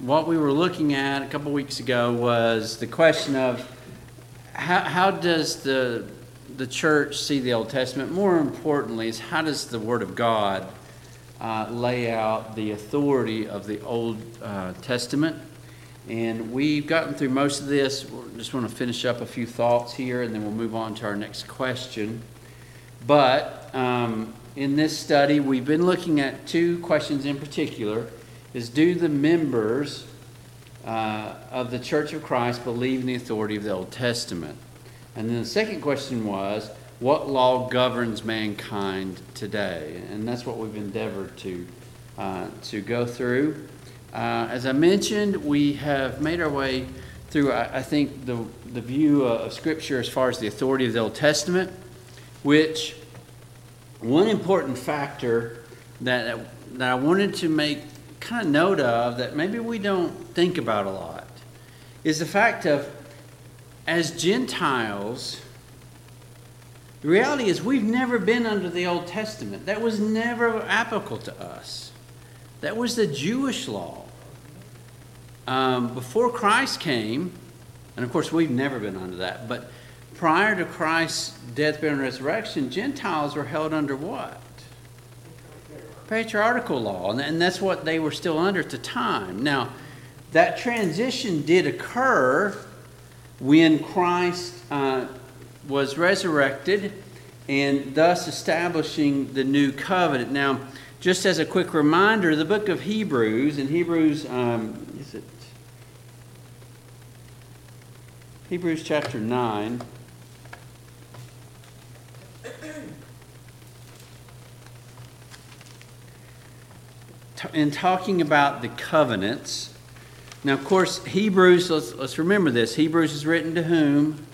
what we were looking at a couple weeks ago was the question of how does the church see the Old Testament? More importantly, is how does the Word of God lay out the authority of the Old Testament? And we've gotten through most of this. We just want to finish up a few thoughts here, and then we'll move on to our next question. But in this study, we've been looking at two questions in particular. Is do the members of the Church of Christ believe in the authority of the Old Testament? And then the second question was, what law governs mankind today? And that's what we've endeavored to go through. As I mentioned, we have made our way through, I think, the view of Scripture as far as the authority of the Old Testament, which one important factor that I wanted to make kind of note of that maybe we don't think about a lot is the fact of, as Gentiles, the reality is we've never been under the Old Testament. That was never applicable to us. That was the Jewish law. Before Christ came, and of course we've never been under that, but prior to Christ's death, burial, and resurrection, Gentiles were held under what? Patriarchal law, and that's what they were still under at the time. Now, that transition did occur when Christ was resurrected, and thus establishing the new covenant. Now, just as a quick reminder, the book of Hebrews, in Hebrews chapter 9, in talking about the covenants. Now, of course, Hebrews, let's remember this. Hebrews is written to whom?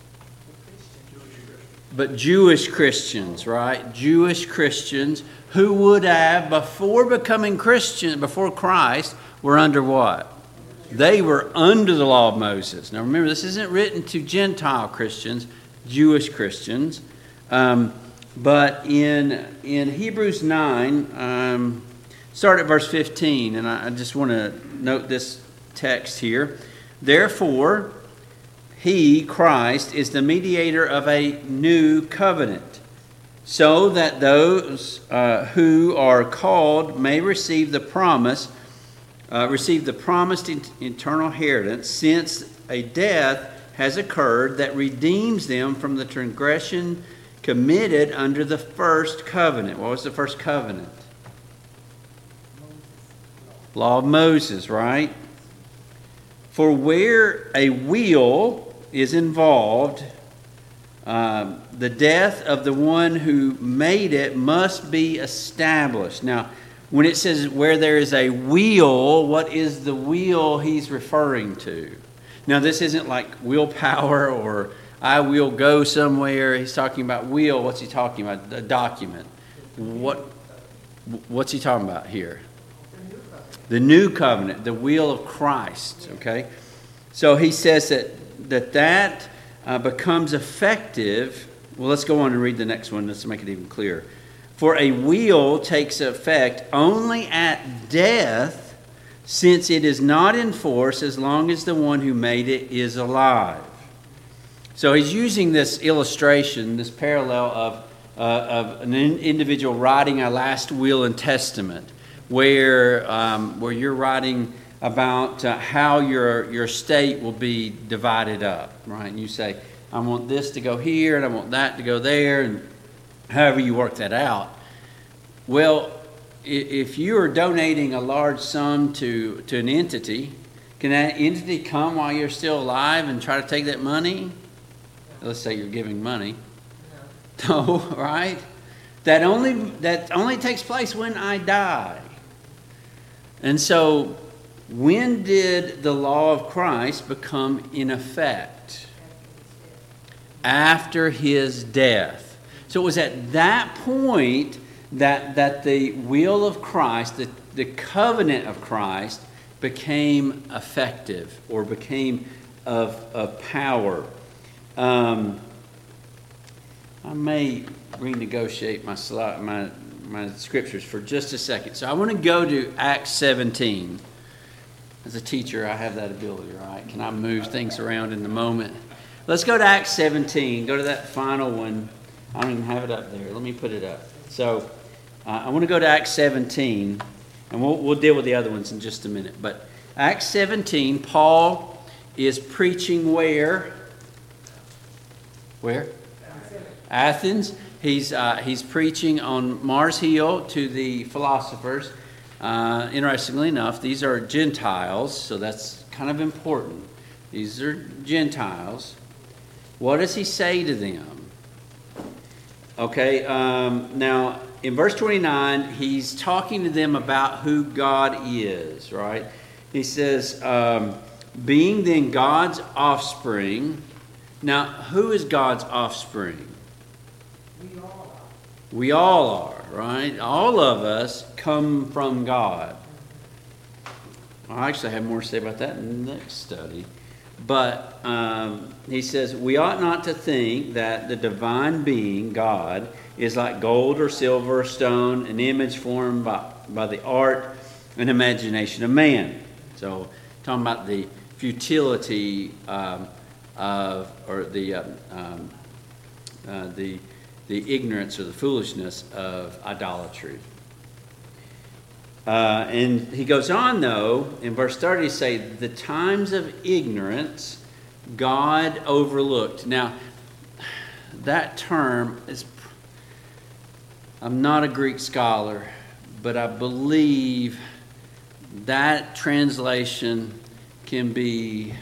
But Jewish Christians, right? Jewish Christians who would have, before becoming Christian, before Christ, were under what? They were under the law of Moses. Now remember, this isn't written to Gentile Christians, Jewish Christians. But in Hebrews 9, start at verse 15, and I just want to note this text here. Therefore, he, Christ, is the mediator of a new covenant, so that those who are called may receive the promised eternal inheritance, since a death has occurred that redeems them from the transgression committed under the first covenant. What was the first covenant? Law of Moses, right? For where a will is involved, the death of the one who made it must be established. Now, when it says where there is a will, what is the will he's referring to? Now, this isn't like willpower or I will go somewhere. He's talking about will. What's he talking about? A document. What's he talking about here? The new covenant, the will of Christ. Okay, so he says that becomes effective. Well, let's go on and read the next one. Let's make it even clearer. For a will takes effect only at death, since it is not in force as long as the one who made it is alive. So he's using this illustration, this parallel of an individual writing a last will and testament, where you're writing about how your estate will be divided up, right? And you say, I want this to go here, and I want that to go there, and however you work that out. Well, if you are donating a large sum to an entity, can that entity come while you're still alive and try to take that money? Let's say you're giving money. No, right? That only takes place when I die. And so, when did the law of Christ become in effect? After his death. So it was at that point that the will of Christ, the covenant of Christ, became effective or became of power. I may renegotiate my scriptures for just a second. So I want to go to Acts 17. As a teacher, I have that ability, right? Can I move things around in the moment? Let's go to Acts 17. Go to that final one. I don't even have it up there. Let me put it up. So I want to go to Acts 17, and we'll deal with the other ones in just a minute. But Acts 17, Paul is preaching where? Where? Athens. He's preaching on Mars Hill to the philosophers. Interestingly enough, these are Gentiles, so that's kind of important. These are Gentiles. What does he say to them? Okay, now in verse 29, he's talking to them about who God is, right? He says, being then God's offspring. Now, who is God's offspring? We all are, right? All of us come from God. I actually have more to say about that in the next study. But he says, we ought not to think that the divine being, God, is like gold or silver or stone, an image formed by the art and imagination of man. So, talking about the futility or the ignorance or the foolishness of idolatry. And he goes on, though, in verse 30 to say, the times of ignorance God overlooked. Now, that term is, I'm not a Greek scholar, but I believe that translation can be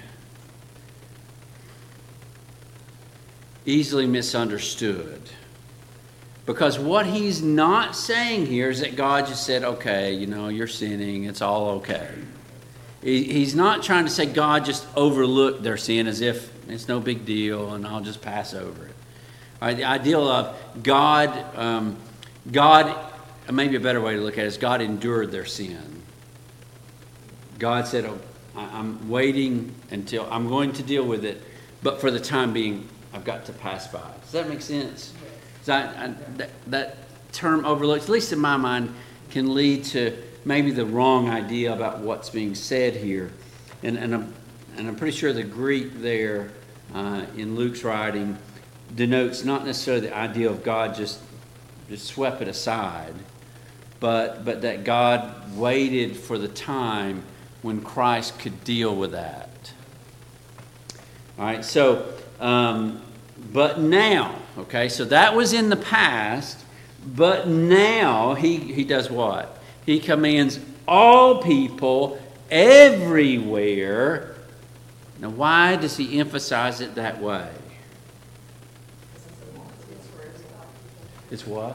easily misunderstood. Because what he's not saying here is that God just said, okay, you're sinning, it's all okay. He's not trying to say God just overlooked their sin as if it's no big deal and I'll just pass over it. All right, the ideal of God, maybe a better way to look at it is God endured their sin. God said, oh, I'm waiting until I'm going to deal with it, but for the time being, I've got to pass by. Does that make sense? That term overlooked, at least in my mind, can lead to maybe the wrong idea about what's being said here. And I'm pretty sure the Greek there in Luke's writing denotes not necessarily the idea of God just swept it aside, but that God waited for the time when Christ could deal with that. All right, so, but now, okay, so that was in the past, but now he does what? He commands all people everywhere. Now, why does he emphasize it that way? It's what?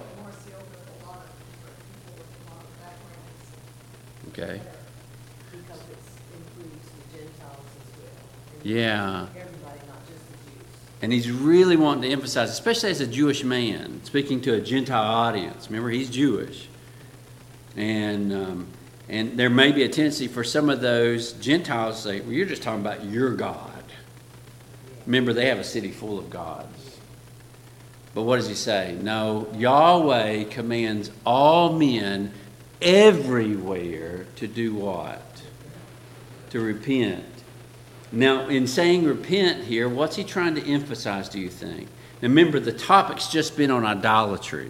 Okay. Because it includes the Gentiles as well. Yeah. Everybody, not just the Jews. And he's really wanting to emphasize, especially as a Jewish man, speaking to a Gentile audience. Remember, he's Jewish. And there may be a tendency for some of those Gentiles to say, well, you're just talking about your God. Remember, they have a city full of gods. But what does he say? No, Yahweh commands all men everywhere to do what? To repent. Now, in saying repent here, what's he trying to emphasize, do you think? Now, remember, the topic's just been on idolatry.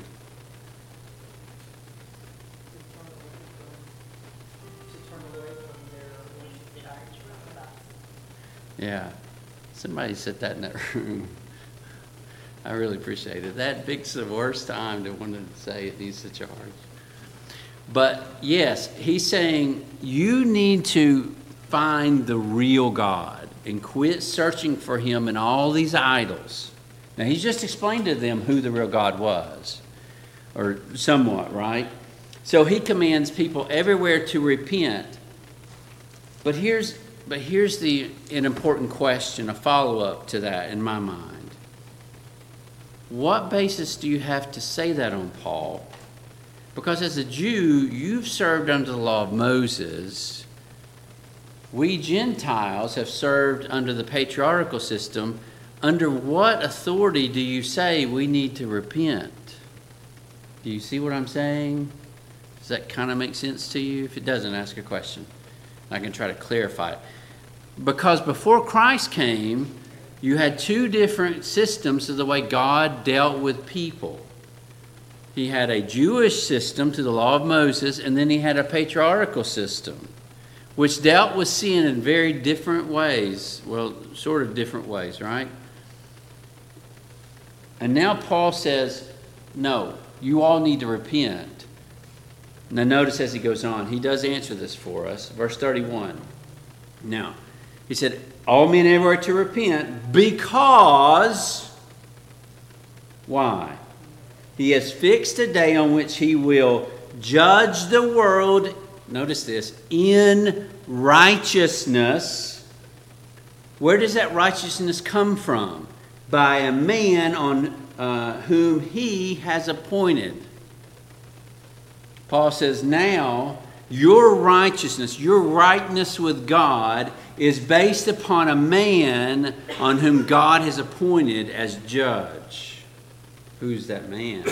Yeah. Somebody said that in that room. I really appreciate it. That picks the worst time to want to say it needs to charge. But yes, he's saying you need to find the real God and quit searching for him in all these idols. Now, he's just explained to them who the real God was, or somewhat, right? So he commands people everywhere to repent. But here's an important question, a follow-up to that in my mind. What basis do you have to say that on, Paul? Because as a Jew, you've served under the law of Moses. We Gentiles have served under the patriarchal system. Under what authority do you say we need to repent? Do you see what I'm saying? Does that kind of make sense to you? If it doesn't, ask a question. I can try to clarify it. Because before Christ came, you had two different systems of the way God dealt with people. He had a Jewish system to the law of Moses, and then he had a patriarchal system, which dealt with sin in very different ways. Well, sort of different ways, right? And now Paul says, no, you all need to repent. Now notice as he goes on, he does answer this for us. Verse 31. Now, he said, all men everywhere to repent because, why? He has fixed a day on which he will judge the world, notice this, in righteousness. Where does that righteousness come from? By a man on whom he has appointed. Paul says, now your righteousness, your rightness with God is based upon a man on whom God has appointed as judge. Who's that man?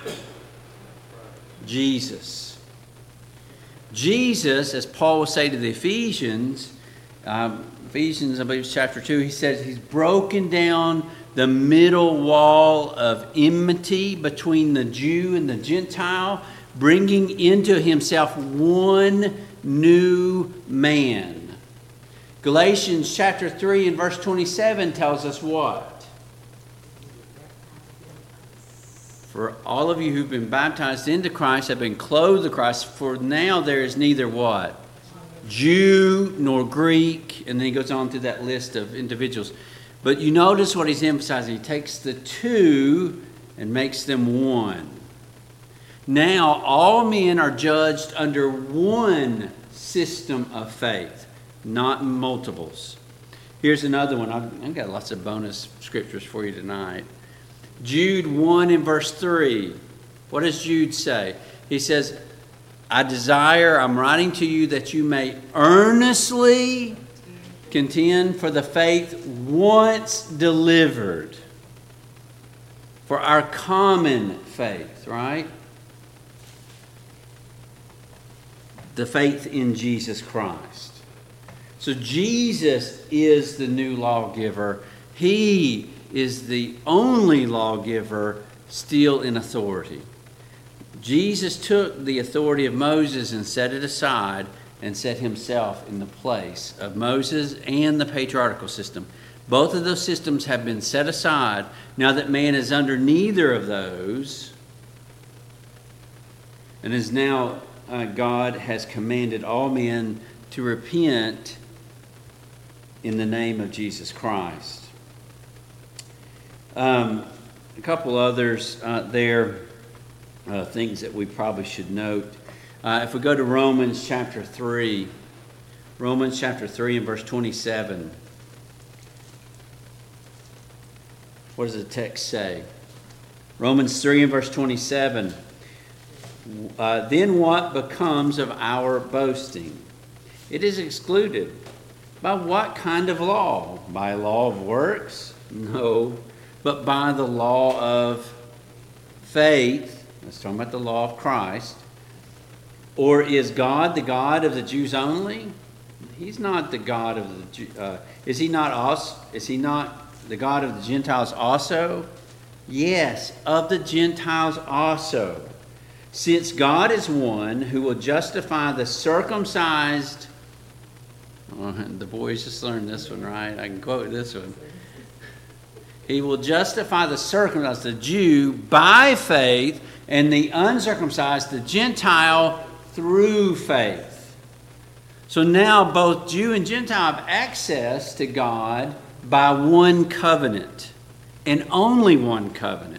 Jesus. Jesus, as Paul will say to the Ephesians, I believe it's chapter 2, he says he's broken down the middle wall of enmity between the Jew and the Gentile, bringing into himself one new man. Galatians chapter 3 and verse 27 tells us what? For all of you who've been baptized into Christ have been clothed with Christ, for now there is neither what? Jew nor Greek. And then he goes on to that list of individuals. But you notice what he's emphasizing. He takes the two and makes them one. Now all men are judged under one system of faith, not multiples. Here's another one. I've got lots of bonus scriptures for you tonight. Jude 1 and verse 3. What does Jude say? He says, I'm writing to you that you may earnestly contend for the faith once delivered. For our common faith, right? The faith in Jesus Christ. So Jesus is the new lawgiver. He is the only lawgiver still in authority. Jesus took the authority of Moses and set it aside and set himself in the place of Moses and the patriarchal system. Both of those systems have been set aside. Now that man is under neither of those, and is now God has commanded all men to repent in the name of Jesus Christ. A couple others there, things that we probably should note. If we go to Romans chapter 3 and verse 27. What does the text say? Romans 3 and verse 27. Then what becomes of our boasting? It is excluded. By what kind of law? By law of works? No, but by the law of faith. Let's talk about the law of Christ. Or is God the God of the Jews only? He's not the God of the Jews. Is he not the God of the Gentiles also? Yes, of the Gentiles also. Since God is one who will justify the circumcised. Oh, the boys just learned this one, right? I can quote this one. He will justify the circumcised, the Jew, by faith, and the uncircumcised, the Gentile, through faith. So now both Jew and Gentile have access to God by one covenant, and only one covenant.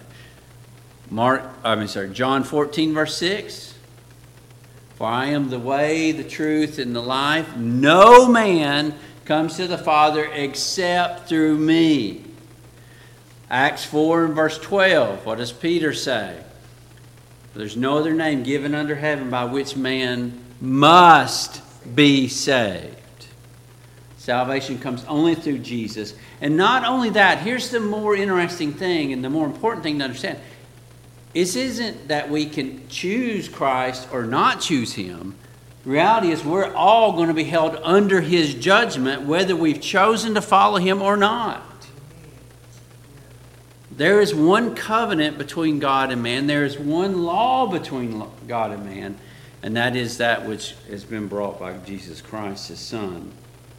John 14, verse 6. For I am the way, the truth, and the life. No man comes to the Father except through me. Acts 4 and verse 12. What does Peter say? There's no other name given under heaven by which man must be saved. Salvation comes only through Jesus. And not only that, here's the more interesting thing and the more important thing to understand. It isn't that we can choose Christ or not choose him. The reality is we're all going to be held under His judgment, whether we've chosen to follow Him or not. There is one covenant between God and man. There is one law between God and man, and that is that which has been brought by Jesus Christ, His Son.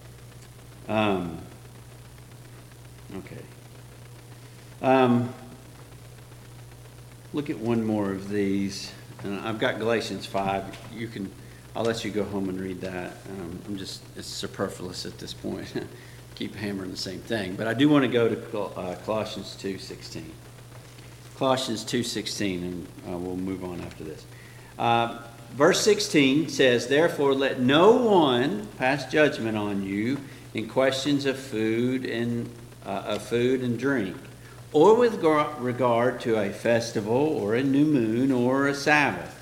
Look at one more of these. And I've got Galatians 5. I'll let you go home and read that. It's superfluous at this point. Keep hammering the same thing. But I do want to go to Colossians 2:16. Colossians 2:16, and we'll move on after this. Verse 16 says, "Therefore let no one pass judgment on you in questions of food and drink, or with regard to a festival, or a new moon, or a Sabbath.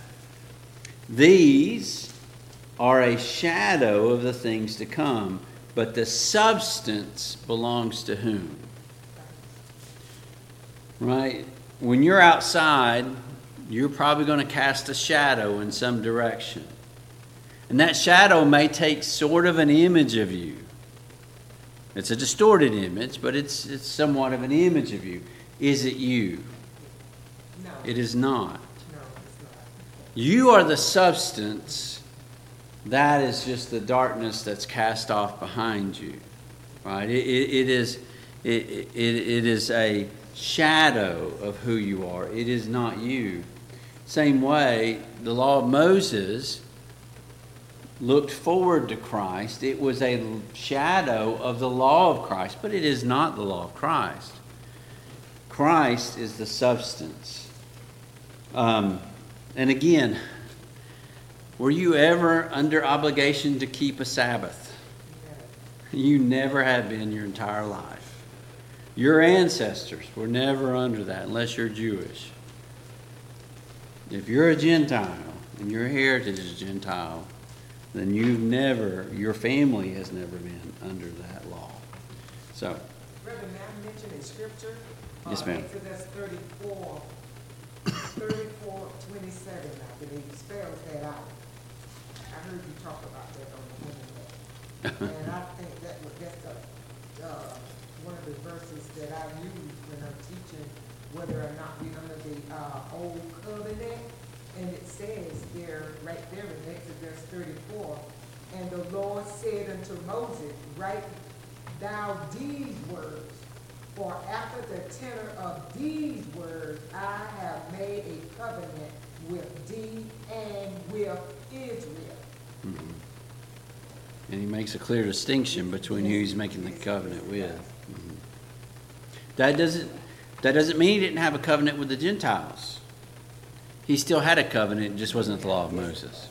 These are a shadow of the things to come, but the substance belongs to whom?" Right? When you're outside, you're probably going to cast a shadow in some direction. And that shadow may take sort of an image of you. It's a distorted image, but it's somewhat of an image of you. Is it you? No. It is not. No, it's not. You are the substance. That is just the darkness that's cast off behind you. Right? It is a shadow of who you are. It is not you. Same way, the law of Moses looked forward to Christ. It was a shadow of the law of Christ, but it is not the law of Christ. Christ is the substance. And again, were you ever under obligation to keep a Sabbath? You never have been your entire life. Your ancestors were never under that unless you're Jewish. If you're a Gentile and your heritage is Gentile, then your family has never been under that law. So, Brother, may I mention in scripture? Yes, ma'am. Exodus 34:27, I believe, spells that out. I heard you talk about that on the internet. And I think that's one of the verses that I use when I'm teaching whether or not we're under the old covenant. And it says there, right there in Exodus 34, "And the Lord said unto Moses, Write thou these words, for after the tenor of these words I have made a covenant with thee and with Israel." mm-hmm. And he makes a clear distinction between who he's making the covenant with. Mm-hmm. That doesn't mean he didn't have a covenant with the Gentiles. He still had a covenant, it just wasn't the law of Moses.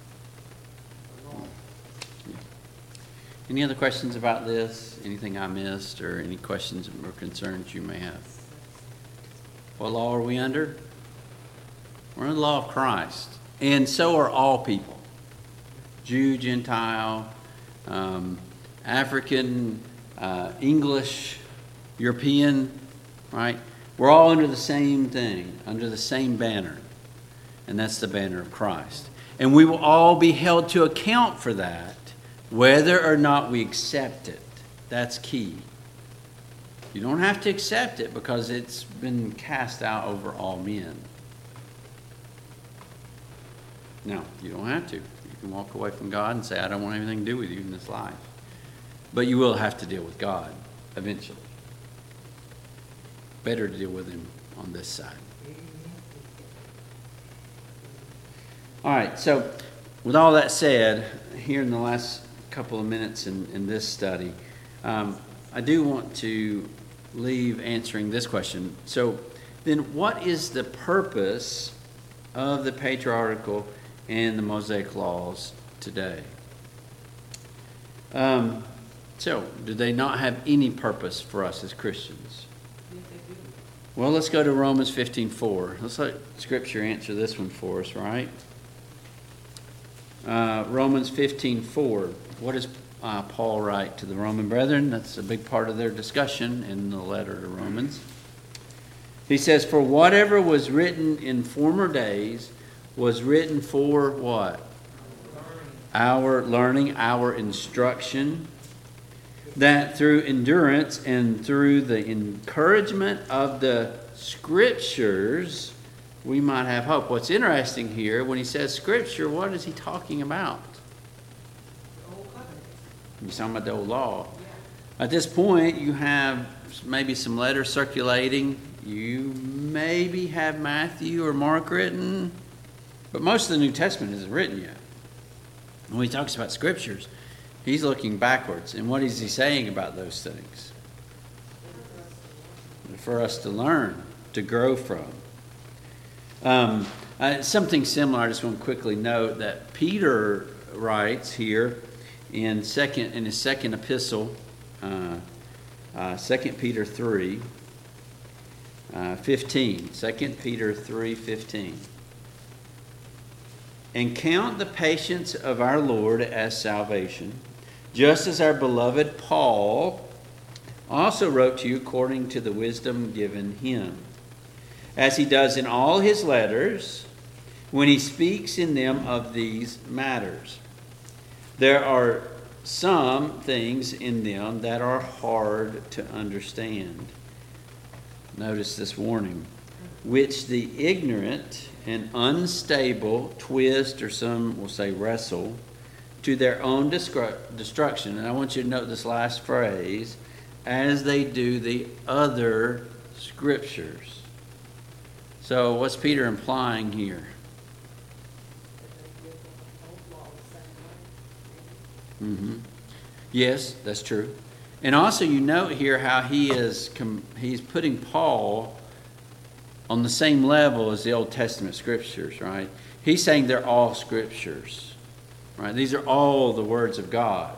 Any other questions about this? Anything I missed, or any questions or concerns you may have? What law are we under? We're under the law of Christ. And so are all people. Jew, Gentile, African, English, European, right? We're all under the same thing, under the same banner. And that's the banner of Christ. And we will all be held to account for that, whether or not we accept it. That's key. You don't have to accept it because it's been cast out over all men. No, you don't have to. You can walk away from God and say, I don't want anything to do with you in this life. But you will have to deal with God eventually. Better to deal with Him on this side. All right, so with all that said, here in the last couple of minutes in this study, I do want to leave answering this question. So then what is the purpose of the patriarchal and the Mosaic laws today? So do they not have any purpose for us as Christians? Well, let's go to Romans 15:4. Let's let Scripture answer this one for us, right? Romans 15:4. What does Paul write to the Roman brethren? That's a big part of their discussion in the letter to Romans. He says, "For whatever was written in former days was written for" what? our learning, our instruction, that through endurance and through the encouragement of the Scriptures, we might have hope. What's interesting here, when he says Scripture, what is he talking about? The old covenant. He's talking about the old law. At this point, you have maybe some letters circulating. You maybe have Matthew or Mark written, but most of the New Testament isn't written yet. When he talks about Scriptures, he's looking backwards. And what is he saying about those things? For us to learn, to grow from. Something similar, I just want to quickly note that Peter writes here in his second epistle, 2 Peter 3, 15. 2 Peter 3:15. And count the patience of our Lord as salvation, just as our beloved Paul also wrote to you according to the wisdom given him, as he does in all his letters when he speaks in them of these matters. There are some things in them that are hard to understand. Notice this warning, which the ignorant and unstable twist, or some will say wrestle, to their own destruction. And I want you to note this last phrase, as they do the other Scriptures. So what's Peter implying here? Mm-hmm. Yes, that's true. And also you note here how he's putting Paul on the same level as the Old Testament Scriptures, right? He's saying they're all Scriptures, right? These are all the words of God.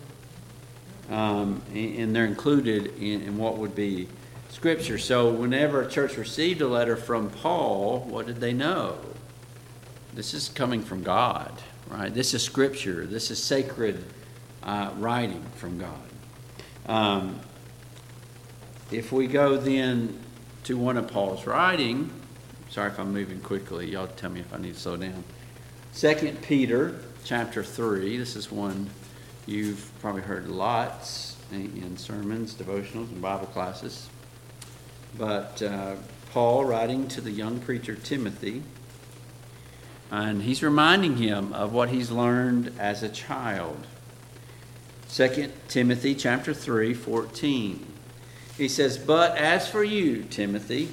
And they're included in what would be Scripture. So whenever a church received a letter from Paul, what did they know? This is coming from God, right? This is Scripture. This is sacred writing from God. If we go then to one of Paul's writing, sorry if I'm moving quickly, y'all tell me if I need to slow down. 2 Peter chapter 3, this is one you've probably heard lots in sermons, devotionals, and Bible classes. But Paul writing to the young preacher Timothy, and he's reminding him of what he's learned as a child. 2 Timothy chapter 3, 14. He says, but as for you, Timothy,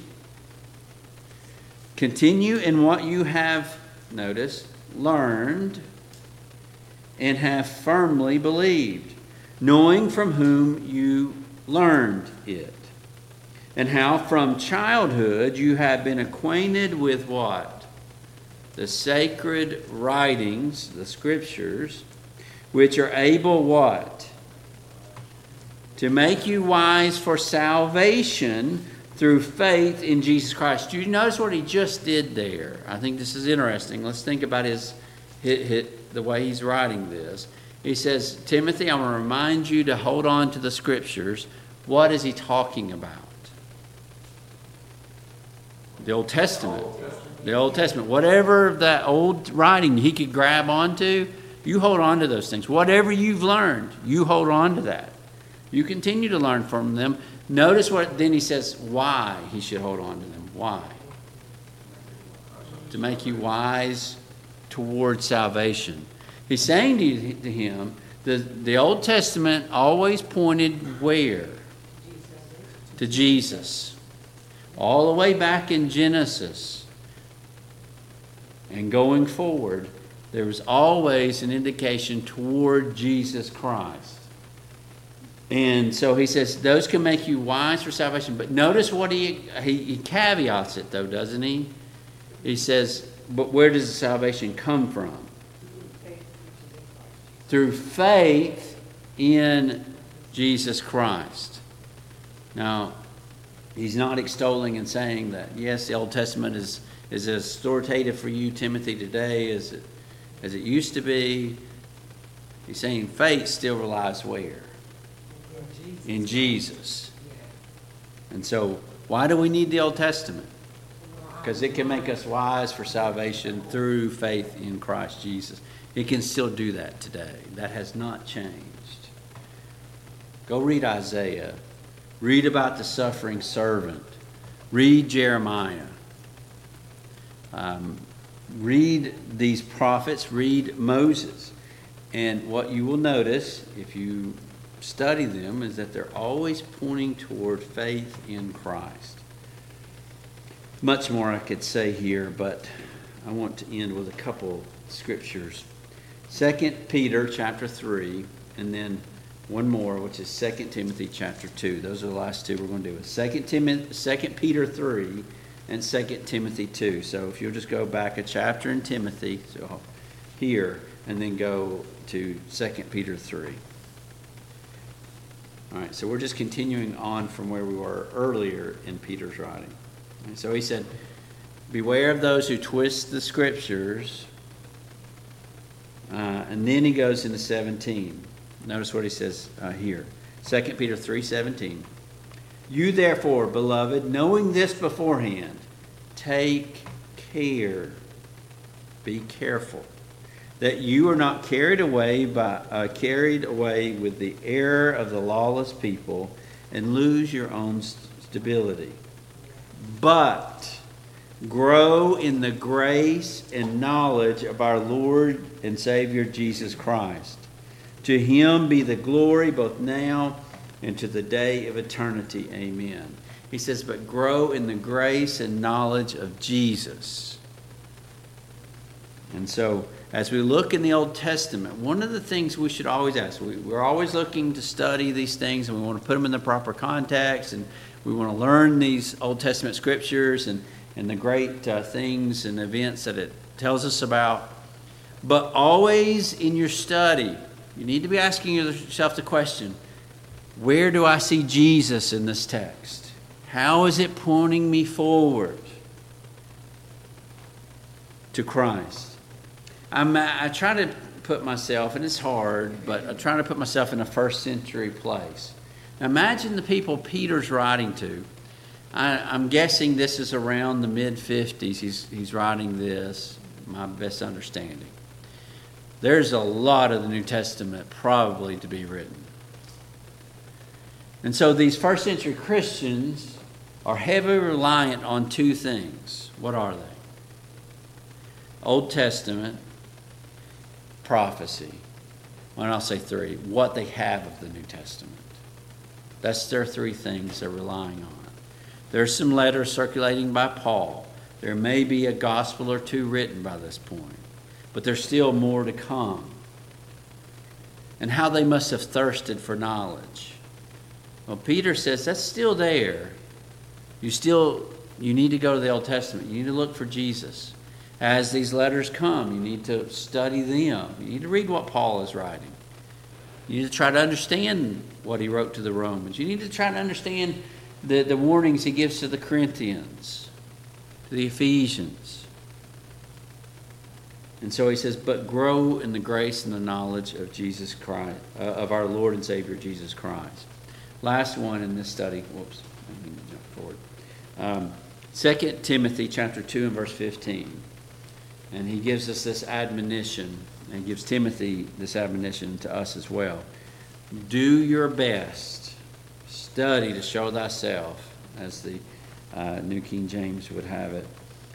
continue in what you have, notice, learned and have firmly believed, knowing from whom you learned it, and how from childhood you have been acquainted with what? The sacred writings, the Scriptures, which are able what? To make you wise for salvation through faith in Jesus Christ. Do you notice what he just did there? I think this is interesting. Let's think about the way he's writing this. He says, Timothy, I'm going to remind you to hold on to the Scriptures. What is he talking about? The Old Testament. The Old Testament. Whatever that old writing he could grab onto, you hold on to those things. Whatever you've learned, you hold on to that. You continue to learn from them. Notice what then he says, why he should hold on to them. Why? To make you wise toward salvation. He's saying to him, the Old Testament always pointed where? To Jesus. All the way back in Genesis. And going forward, there was always an indication toward Jesus Christ. And so he says, those can make you wise for salvation. But notice what he caveats it, though, doesn't he? He says, but where does the salvation come from? Through faith in Jesus Christ. Now, he's not extolling and saying that, yes, the Old Testament is as authoritative for you, Timothy, today as it used to be. He's saying faith still relies where? In Jesus. And so, why do we need the Old Testament? To know because it can make us wise for salvation through faith in Christ Jesus. It can still do that today. That has not changed. Go read Isaiah. Read about the suffering servant. Read Jeremiah. Read these prophets. Read Moses. And what you will notice, if you study them, is that they're always pointing toward faith in Christ. Much more I could say here, but I want to end with a couple scriptures. 2 Peter chapter 3, and then one more, which is 2 Timothy chapter 2. Those are the last two we're going to do. 2 Peter 3 and 2 Timothy 2. So if you'll just go back a chapter in Timothy, so here, and then go to 2 Peter 3. All right, so we're just continuing on from where we were earlier in Peter's writing. And so he said, beware of those who twist the scriptures. And then he goes into 17. Notice what he says here. 2 Peter 3:17. You therefore, beloved, knowing this beforehand, take care, be careful, that you are not carried away with the error of the lawless people and lose your own stability. But grow in the grace and knowledge of our Lord and Savior Jesus Christ. To him be the glory both now and to the day of eternity. Amen. He says, but grow in the grace and knowledge of Jesus. And so, as we look in the Old Testament, one of the things we should always ask, we're always looking to study these things, and we want to put them in the proper context, and we want to learn these Old Testament scriptures and the great things and events that it tells us about. But always in your study, you need to be asking yourself the question, where do I see Jesus in this text? How is it pointing me forward to Christ? I try to put myself, and it's hard, but I try to put myself in a first century place. Now imagine the people Peter's writing to. I'm guessing this is around the mid-50s. He's writing this, my best understanding. There's a lot of the New Testament probably to be written. And so these first century Christians are heavily reliant on two things. What are they? Old Testament, prophecy. Well, I'll say three. What they have of the New Testament. That's their three things they're relying on. There's some letters circulating by Paul. There may be a gospel or two written by this point. But there's still more to come. And how they must have thirsted for knowledge. Well, Peter says that's still there. You need to go to the Old Testament. You need to look for Jesus. As these letters come, you need to study them. You need to read what Paul is writing. You need to try to understand what he wrote to the Romans. You need to try to understand the warnings he gives to the Corinthians, to the Ephesians. And so he says, but grow in the grace and the knowledge of Jesus Christ, of our Lord and Savior Jesus Christ. Last one in this study. Whoops, I need to jump forward. 2 Timothy chapter 2 and verse 15. And he gives us this admonition, and gives Timothy this admonition to us as well. Do your best. Study to show thyself, as the New King James would have it.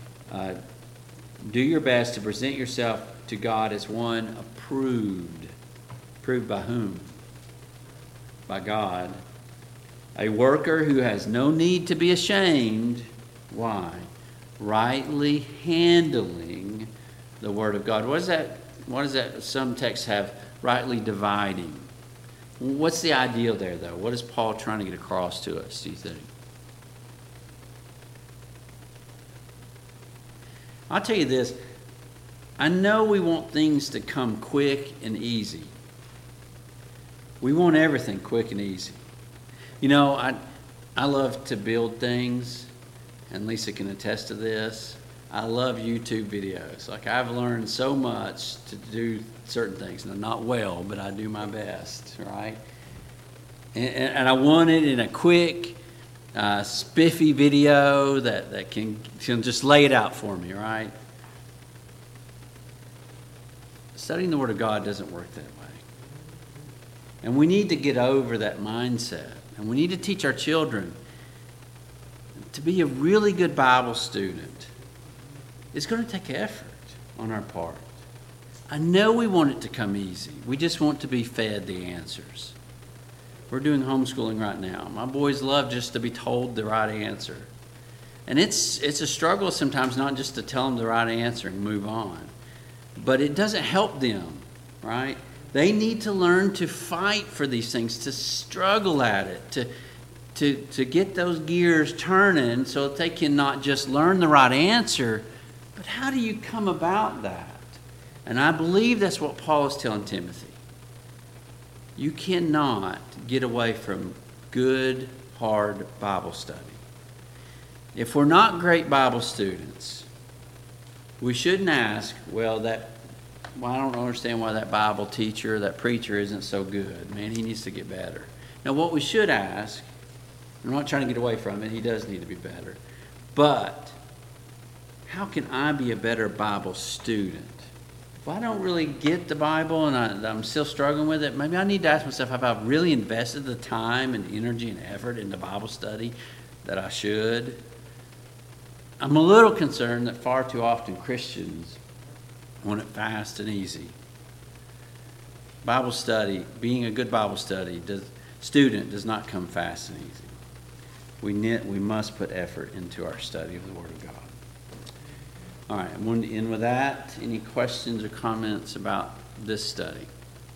Do your best to present yourself to God as one approved. Approved by whom? By God. A worker who has no need to be ashamed. Why? Rightly handling the Word of God. What is that? Some texts have rightly dividing. What's the ideal there, though? What is Paul trying to get across to us, do you think? I'll tell you this. I know we want things to come quick and easy. We want everything quick and easy. You know, I love to build things, and Lisa can attest to this. I love YouTube videos. Like, I've learned so much to do certain things. Now, not well, but I do my best, right? And I want it in a quick, spiffy video that can just lay it out for me, right? Studying the Word of God doesn't work that way. And we need to get over that mindset. And we need to teach our children to be a really good Bible student. It's going to take effort on our part. I know we want it to come easy. We just want to be fed the answers. We're doing homeschooling right now. My boys love just to be told the right answer. And it's a struggle sometimes not just to tell them the right answer and move on. But it doesn't help them, right? They need to learn to fight for these things, to struggle at it, to get those gears turning so that they can not just learn the right answer, but how do you come about that? And I believe that's what Paul is telling Timothy. You cannot get away from good, hard Bible study. If we're not great Bible students, we shouldn't ask, well, I don't understand why that Bible teacher, that preacher isn't so good. Man, he needs to get better. Now, what we should ask, I'm not trying to get away from it, he does need to be better. But how can I be a better Bible student? If I don't really get the Bible and I'm still struggling with it, maybe I need to ask myself, have I really invested the time and energy and effort into Bible study that I should? I'm a little concerned that far too often Christians want it fast and easy. Bible study, being a good Bible student does not come fast and easy. We must put effort into our study of the Word of God. All right, I'm going to end with that. Any questions or comments about this study?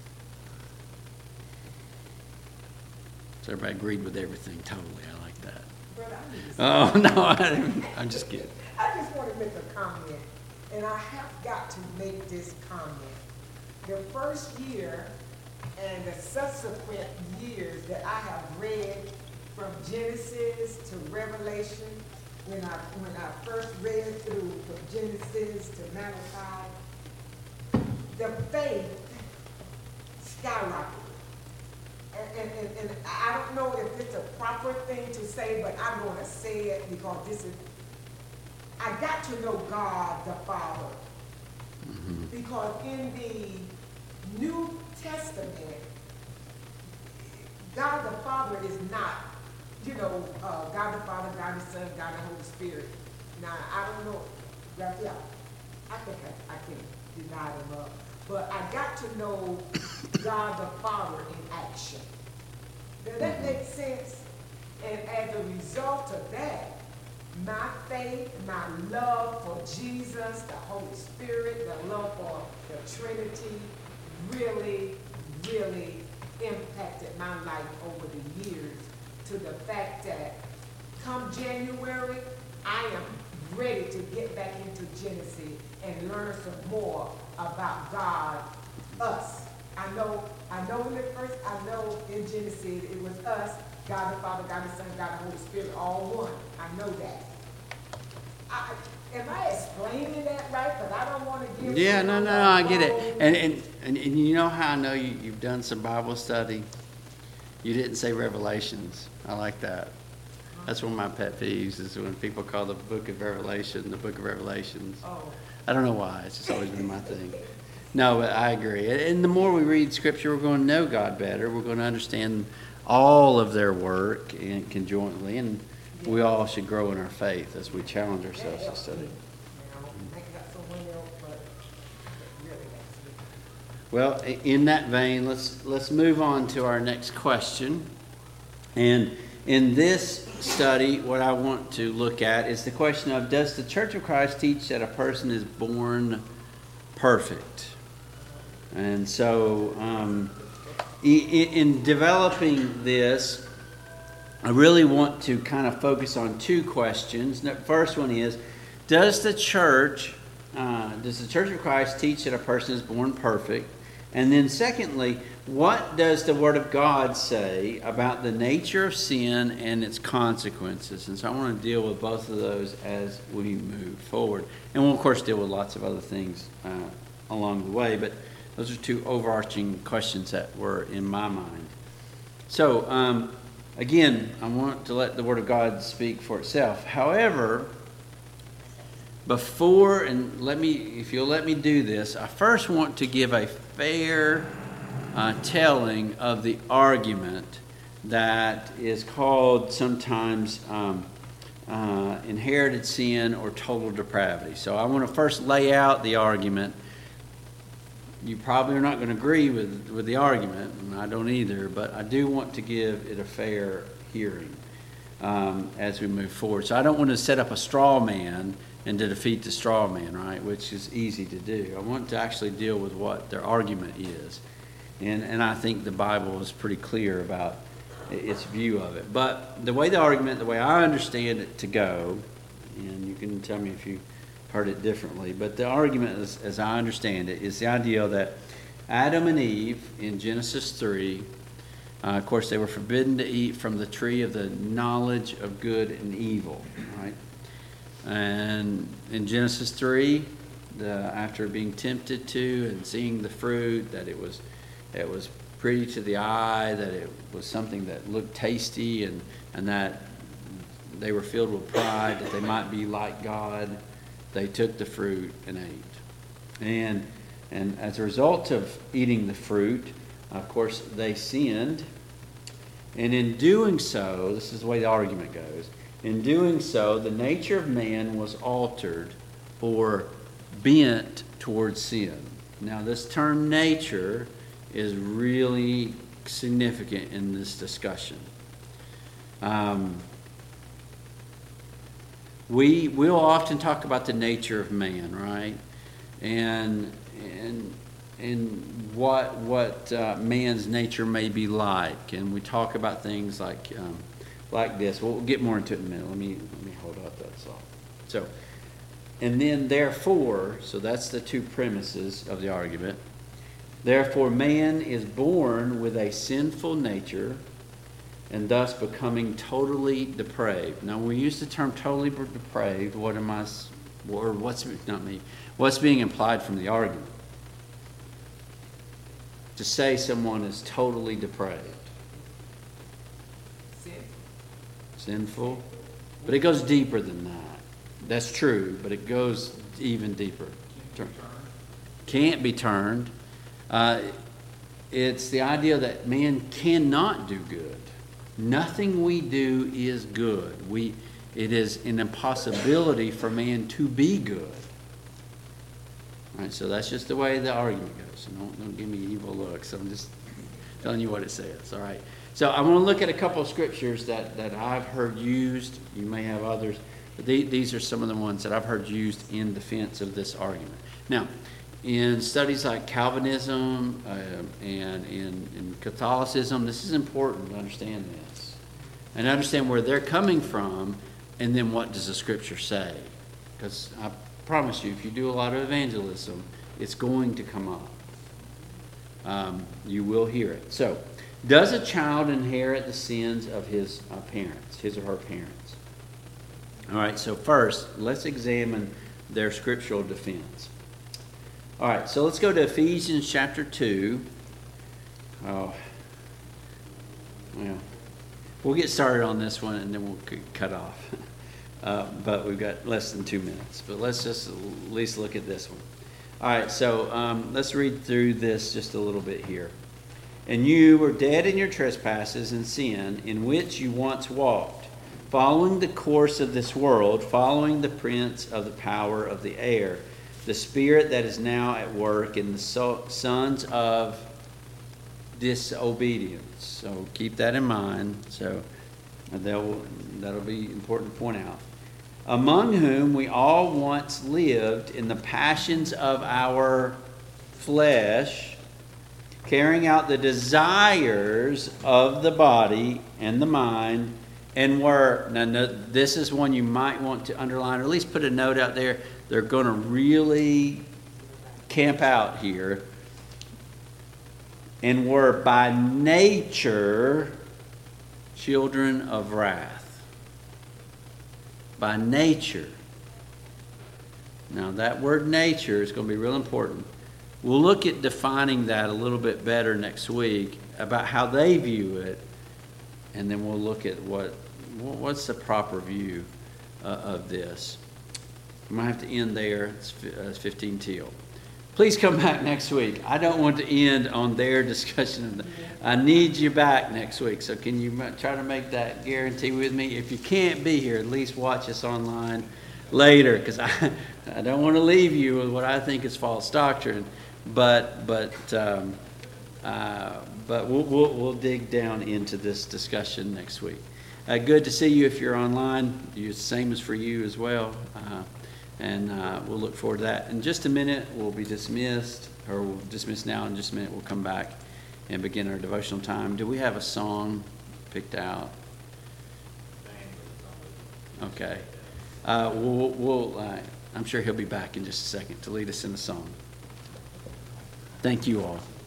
So everybody agreed with everything totally. I like that. Oh, no, I'm just kidding. I just want to make a comment, and I have got to make this comment. The first year and the subsequent years that I have read from Genesis to Revelation, when I first read through from Genesis to Malachi, the faith skyrocketed. And I don't know if it's a proper thing to say, but I'm going to say it because I got to know God the Father. Mm-hmm. Because in the New Testament, God the Father is not, God the Father, God the Son, God the Holy Spirit. Now, I don't know, Raphael, I think I can divide them up. But I got to know God the Father in action. Does that make sense? And as a result of that, my faith, my love for Jesus, the Holy Spirit, the love for the Trinity really, really impacted my life over the years to the fact that come January, I am ready to get back into Genesis and learn some more about God, us. I know in Genesis it was us, God the Father, God the Son, God the Holy Spirit, all one. I know that. Am I explaining that right? But I don't want to give. Yeah, no, I get it. And you know how I know you've done some Bible study? You didn't say Revelations. I like that. That's one of my pet peeves is when people call the book of Revelation the book of Revelations. Oh. I don't know why. It's just always been my thing. No, but I agree. And the more we read Scripture, we're going to know God better. We're going to understand all of their work and conjointly, and we all should grow in our faith as we challenge ourselves to study. Well, in that vein, let's move on to our next question. And in this study, what I want to look at is the question of, does the Church of Christ teach that a person is born perfect? And so in developing this, I really want to kind of focus on two questions. The first one is, does the Church of Christ teach that a person is born perfect? And then secondly, what does the Word of God say about the nature of sin and its consequences? And so I want to deal with both of those as we move forward. And we'll, of course, deal with lots of other things along the way, but those are two overarching questions that were in my mind. So, again, I want to let the Word of God speak for itself. However, before, and if you'll let me do this, I first want to give a fair telling of the argument that is called sometimes inherited sin or total depravity. So I want to first lay out the argument. You probably are not going to agree with the argument, and I don't either, but I do want to give it a fair hearing as we move forward. So I don't want to set up a straw man and to defeat the straw man, right, which is easy to do. I want to actually deal with what their argument is. And I think the Bible is pretty clear about its view of it. But the way I understand it to go, and you can tell me if you heard it differently, but the argument, as I understand it, is the idea that Adam and Eve in Genesis 3, of course, they were forbidden to eat from the tree of the knowledge of good and evil, right? And in Genesis 3, after being tempted to and seeing the fruit, that it was pretty to the eye, that it was something that looked tasty, and that they were filled with pride, that they might be like God, they took the fruit and ate. And as a result of eating the fruit, of course, they sinned. And in doing so, this is the way the argument goes, in doing so, the nature of man was altered or bent towards sin. Now, this term nature is really significant in this discussion. We'll often talk about the nature of man, right? And what man's nature may be like, and we talk about things like this. We'll get more into it in a minute. Let me hold out that thought. So, and then therefore, so that's the two premises of the argument. Therefore, man is born with a sinful nature, and thus becoming totally depraved. Now, when we use the term totally depraved, what's being implied from the argument? To say someone is totally depraved. Sinful. But it goes deeper than that. That's true, but it goes even deeper. Can't be turned. It's the idea that man cannot do good. Nothing we do is good. It is an impossibility for man to be good. All right, so that's just the way the argument goes. So don't give me evil looks. I'm just telling you what it says. All right. So I want to look at a couple of scriptures that I've heard used. You may have others, but these are some of the ones that I've heard used in defense of this argument. Now, in studies like Calvinism and in Catholicism, this is important to understand this. And understand where they're coming from, and then what does the Scripture say. Because I promise you, if you do a lot of evangelism, it's going to come up. You will hear it. So, does a child inherit the sins of his parents, his or her parents? All right, so first, let's examine their scriptural defense. All right, so let's go to Ephesians chapter 2. Oh, well, we'll get started on this one and then we'll cut off. But we've got less than 2 minutes. But let's just at least look at this one. All right, so let's read through this just a little bit here. And you were dead in your trespasses and sin, in which you once walked, following the course of this world, following the prince of the power of the air, the spirit that is now at work in the sons of disobedience. So keep that in mind. So that'll be important to point out. Among whom we all once lived in the passions of our flesh, carrying out the desires of the body and the mind, and were, now this is one you might want to underline, or at least put a note out there. They're going to really camp out here. And were by nature children of wrath. By nature. Now that word nature is going to be real important. We'll look at defining that a little bit better next week about how they view it. and then we'll look at what's the proper view of this. I'm going to have to end there. It's 15 till. Please come back next week. I don't want to end on their discussion of I need you back next week. So can you try to make that guarantee with me? If you can't be here, at least watch us online later, because I don't want to leave you with what I think is false doctrine. But we'll dig down into this discussion next week. Good to see you if you're online. Same as for you as well. And we'll look forward to that. In just a minute, we'll be dismissed, or we'll dismiss now. In just a minute, we'll come back and begin our devotional time. Do we have a song picked out? Okay. I'm sure he'll be back in just a second to lead us in the song. Thank you all.